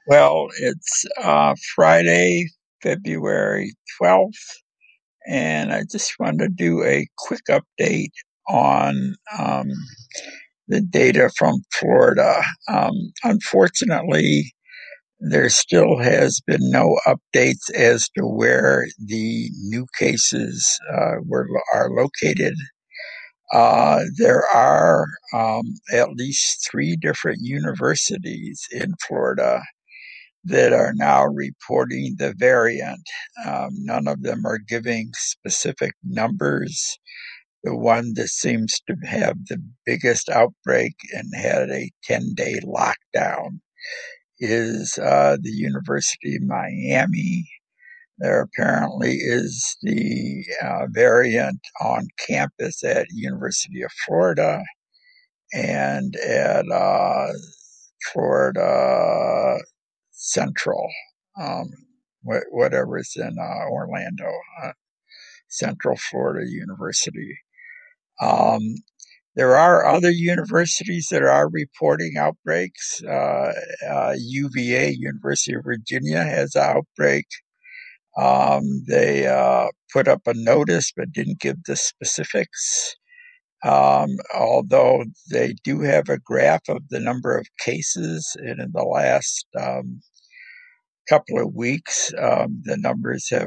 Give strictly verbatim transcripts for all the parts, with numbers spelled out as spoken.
Well, it's uh, Friday, February twelfth, and I just want to do a quick update on um, the data from Florida. Um, unfortunately, there still has been no updates as to where the new cases uh, were are located. Uh, there are um, at least three different universities in Florida that are now reporting the variant. Um, none of them are giving specific numbers. The one that seems to have the biggest outbreak and had a ten day lockdown is uh, the University of Miami. There apparently is the uh, variant on campus at University of Florida and at uh, Florida Central, um, wh- whatever is in uh, Orlando, uh, Central Florida University. Um, there are other universities that are reporting outbreaks. Uh, uh, U V A, University of Virginia, has an outbreak. Um, they uh, put up a notice but didn't give the specifics. Um, although they do have a graph of the number of cases, and in the last um, couple of weeks, um, the numbers have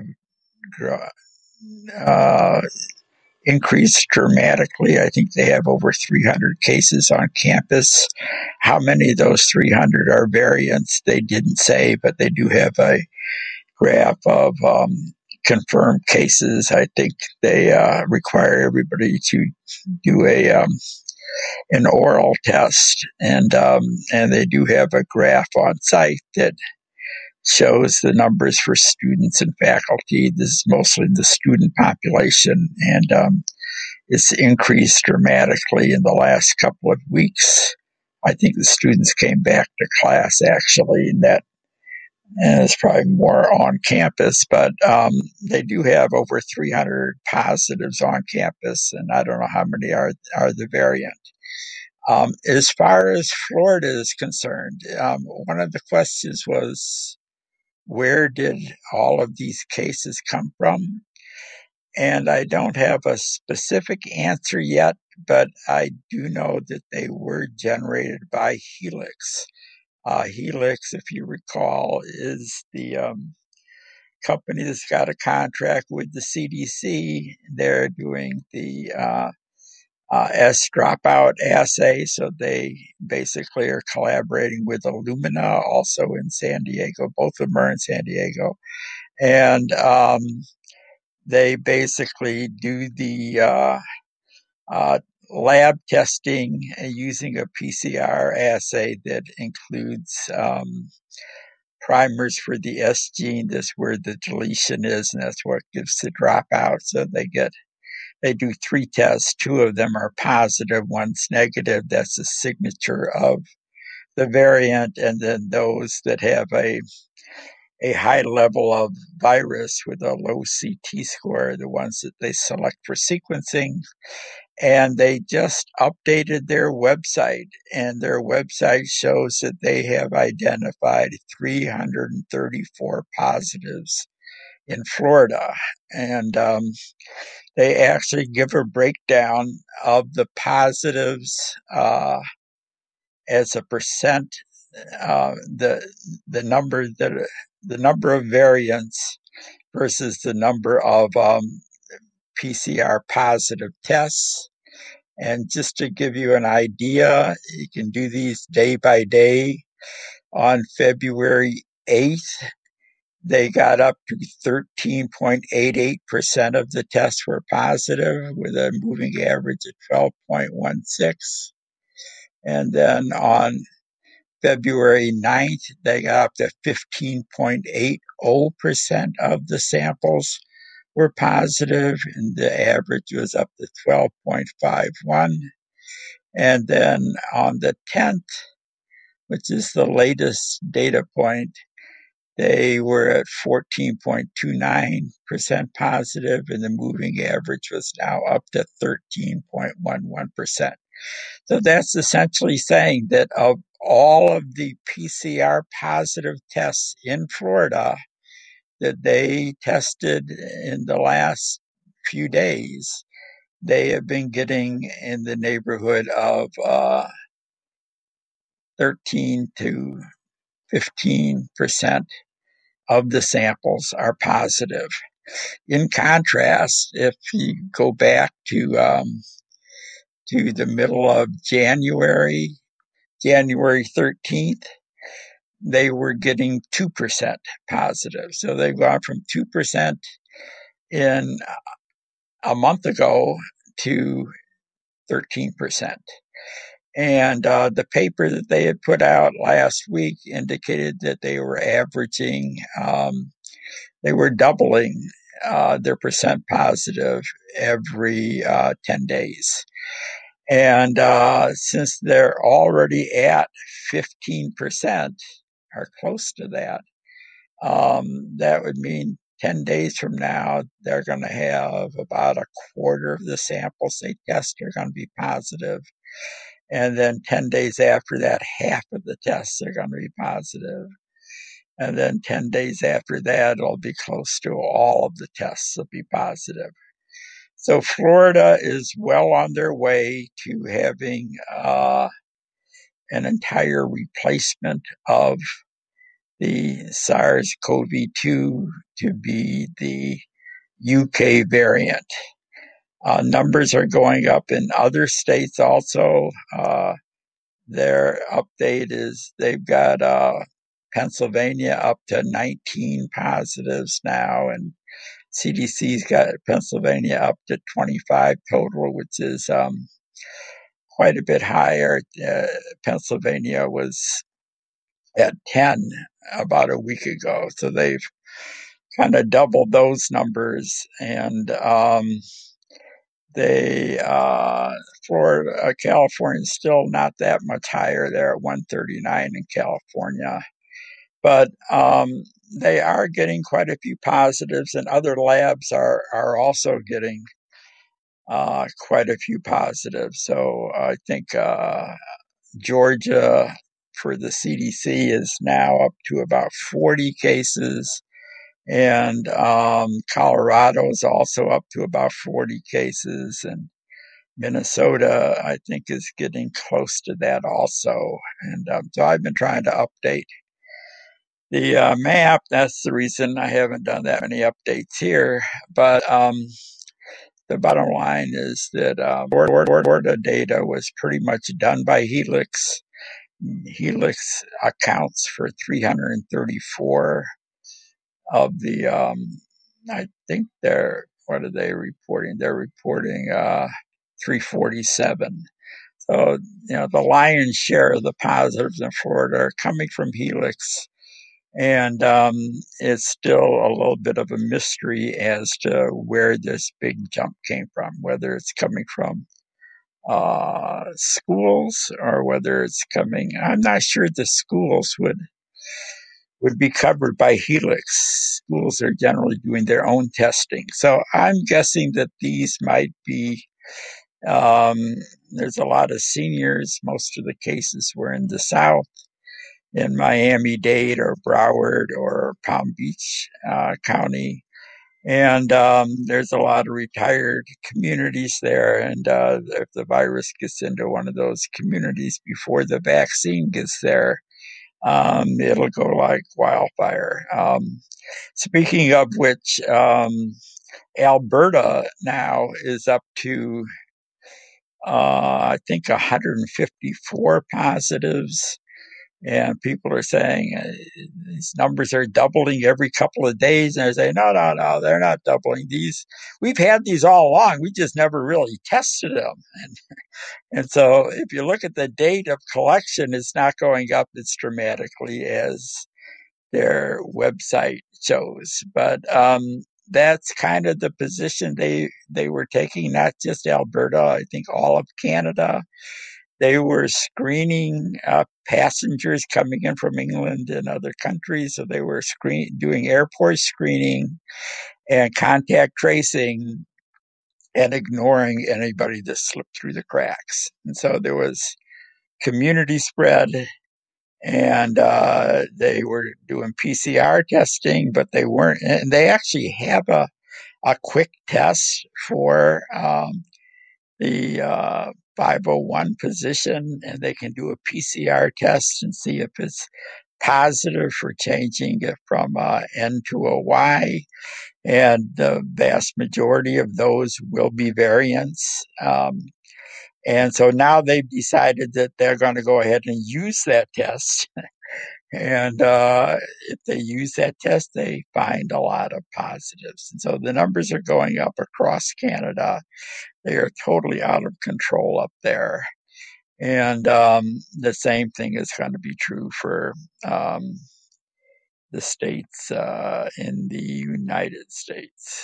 uh, increased dramatically. I think they have over three hundred cases on campus. How many of those three hundred are variants, they didn't say, but they do have a graph of um, confirmed cases. I think they uh, require everybody to do a um, an oral test, and um, and they do have a graph on site that shows the numbers for students and faculty. This is mostly the student population, and um, it's increased dramatically in the last couple of weeks. I think the students came back to class actually, and that and it's probably more on campus, but um, they do have over three hundred positives on campus, and I don't know how many are are the variant. Um, as far as Florida is concerned, um, one of the questions was, where did all of these cases come from? And I don't have a specific answer yet, but I do know that they were generated by Helix. Uh, Helix, if you recall, is the um, company that's got a contract with the C D C. They're doing the uh, uh, S dropout assay, so they basically are collaborating with Illumina, also in San Diego. Both of them are in San Diego, and um, they basically do the uh, uh, lab testing using a P C R assay that includes um, primers for the S gene. That's where the deletion is, and that's what gives the dropout. So they get they do three tests. Two of them are positive, one's negative. That's a signature of the variant, and then those that have a a high level of virus with a low C T score are the ones that they select for sequencing. And they just updated their website, and their website shows that they have identified three hundred thirty-four positives in Florida. And um, they actually give a breakdown of the positives uh, as a percent, uh, the the number that the number of variants versus the number of um, P C R positive tests. And just to give you an idea, you can do these day by day. On February eighth, they got up to thirteen point eight eight percent of the tests were positive, with a moving average of twelve point one six. And then on February ninth, they got up to fifteen point eight zero percent of the samples were positive, and the average was up to twelve point five one. And then on the tenth, which is the latest data point, they were at fourteen point two nine percent positive, and the moving average was now up to thirteen point one one percent. So that's essentially saying that of all of the P C R positive tests in Florida that they tested in the last few days, they have been getting in the neighborhood of uh, thirteen to fifteen percent of the samples are positive. In contrast, if you go back to um, to the middle of January, January thirteenth, they were getting two percent positive. So they've gone from two percent in a month ago to thirteen percent. And uh, the paper that they had put out last week indicated that they were averaging, um, they were doubling uh, their percent positive every uh, ten days. And uh, since they're already at fifteen percent or close to that, um, that would mean ten days from now, they're going to have about a quarter of the samples they test are going to be positive. And then ten days after that, half of the tests are going to be positive. And then ten days after that, it'll be close to all of the tests will be positive. So Florida is well on their way to having uh, an entire replacement of the SARS-C o V two to be the U K variant. Uh, numbers are going up in other states also. Uh, their update is they've got uh, Pennsylvania up to nineteen positives now, and C D C's got Pennsylvania up to twenty-five total, which is um, quite a bit higher. Uh, Pennsylvania was at ten about a week ago, so they've kind of doubled those numbers. And um, they, uh, Florida, uh, California is still not that much higher. They're at one thirty-nine in California. But um, they are getting quite a few positives, and other labs are, are also getting uh, quite a few positives. So I think uh, Georgia for the C D C is now up to about forty cases. And um, Colorado is also up to about forty cases. And Minnesota, I think, is getting close to that also. And um, so I've been trying to update the uh, map. That's the reason I haven't done that many updates here. But um, the bottom line is that uh, Florida data was pretty much done by Helix. Helix accounts for three hundred thirty-four of the, um, I think they're, what are they reporting? They're reporting uh, three forty-seven. So, you know, the lion's share of the positives in Florida are coming from Helix. And um, it's still a little bit of a mystery as to where this big jump came from, whether it's coming from uh, schools or whether it's coming. I'm not sure the schools would would be covered by Helix. Schools are generally doing their own testing. So I'm guessing that these might be, um, there's a lot of seniors. Most of the cases were in the South, in Miami-Dade or Broward or Palm Beach uh, County. And um, there's a lot of retired communities there. And uh, if the virus gets into one of those communities before the vaccine gets there, um, it'll go like wildfire. Um, speaking of which, um, Alberta now is up to, uh, I think, one hundred fifty-four positives. And people are saying uh, these numbers are doubling every couple of days. And they're saying, no, no, no, they're not doubling these. We've had these all along. We just never really tested them. And, and so if you look at the date of collection, it's not going up as dramatically as their website shows. But um, that's kind of the position they, they were taking, not just Alberta, I think all of Canada. They were screening uh, passengers coming in from England and other countries. So they were screen doing airport screening and contact tracing and ignoring anybody that slipped through the cracks. And so there was community spread, and uh, they were doing P C R testing, but they weren't, and they actually have a, a quick test for um, the uh, five oh one position, and they can do a P C R test and see if it's positive for changing it from a N to a Y. And the vast majority of those will be variants. Um, and so now they've decided that they're going to go ahead and use that test. And uh, if they use that test, they find a lot of positives. And so the numbers are going up across Canada. They are totally out of control up there. And um, the same thing is going to be true for um, the states uh, in the United States.